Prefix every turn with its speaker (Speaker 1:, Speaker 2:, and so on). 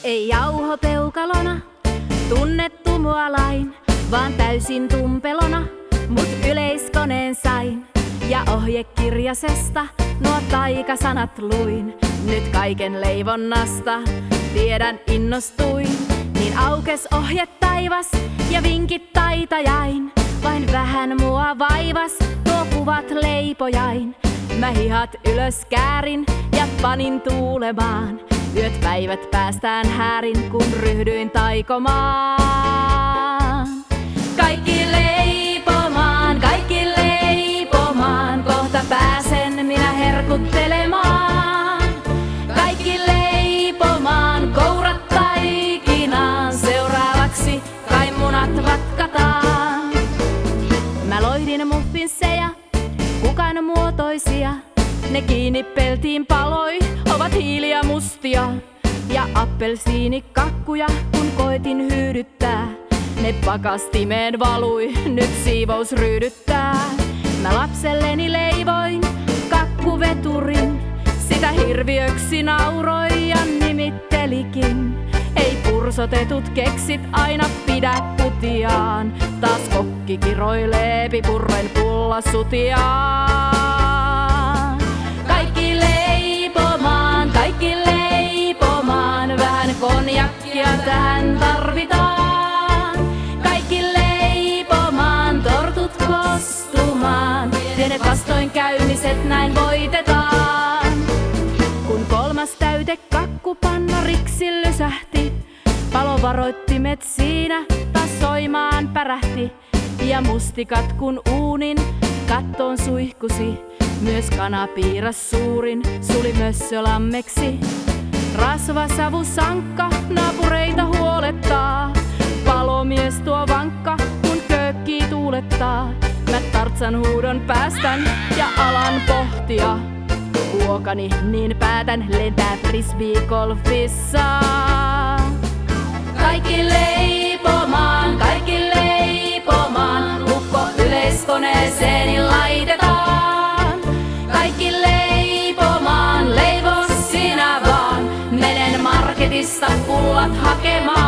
Speaker 1: Ei jauhopeukalona tunnettu mua lain, vaan täysin tumpelona mut yleiskoneen sain. Ja ohjekirjasesta nuo taikasanat luin. Nyt kaiken leivonnasta tiedän innostuin. Niin aukes ohje taivas ja vinkit taitajain. Vain vähän mua vaivas tuo kuvat leipojain. Mä hihat ylös käärin ja panin tuulemaan. Yöt päivät päästään häärin, kun ryhdyin taikomaan. Kaikki leipomaan, kaikki leipomaan. Kohta pääsen minä herkuttelemaan. Kaikki leipomaan, kourat taikinaan. Seuraavaksi kai munat vatkataan. Mä loihdin muffinsseja, kukan muotoisia. Ne kiinni peltiin paloi, ovat hiiliä mustia. Ja appelsiinikakkuja, kun koitin hyydyttää. Ne pakastimeen valui, nyt siivous ryydyttää. Mä lapselleni leivoin kakkuveturin. Sitä hirviöksi nauroi ja nimittelikin. Ei pursotetut keksit aina pidä putiaan. Taas kokki kiroilee pipurren pullasutiaan. Kaikki leipomaan, kaikki leipomaan. Vähän konjakkia tähän tarvitaan. Kaikki leipomaan, tortut kostumaan. Pienet vastoinkäymiset näin voitetaan. Kun kolmas täyte kakkupanna riksi lysähti, palovaroittimet siinä taas soimaan pärähti. Ja mustikat kun uunin kattoon suihkusi, myös kanapiiras suurin suli mössölammeksi. Rasva savusankka naapureita huolettaa, palomies tuo vankka kun köökkii tuulettaa. Mä Tartsan huudon päästän ja alan pohtia. Kuokani niin päätän lentää frisbeegolfissa. Kaikki leipomaan, kaikki leipomaan. Lukko yleiskoneeseen laitetaan. Kaikki leipomaan, leivo sinä vaan. Menen marketista pullat hakemaan.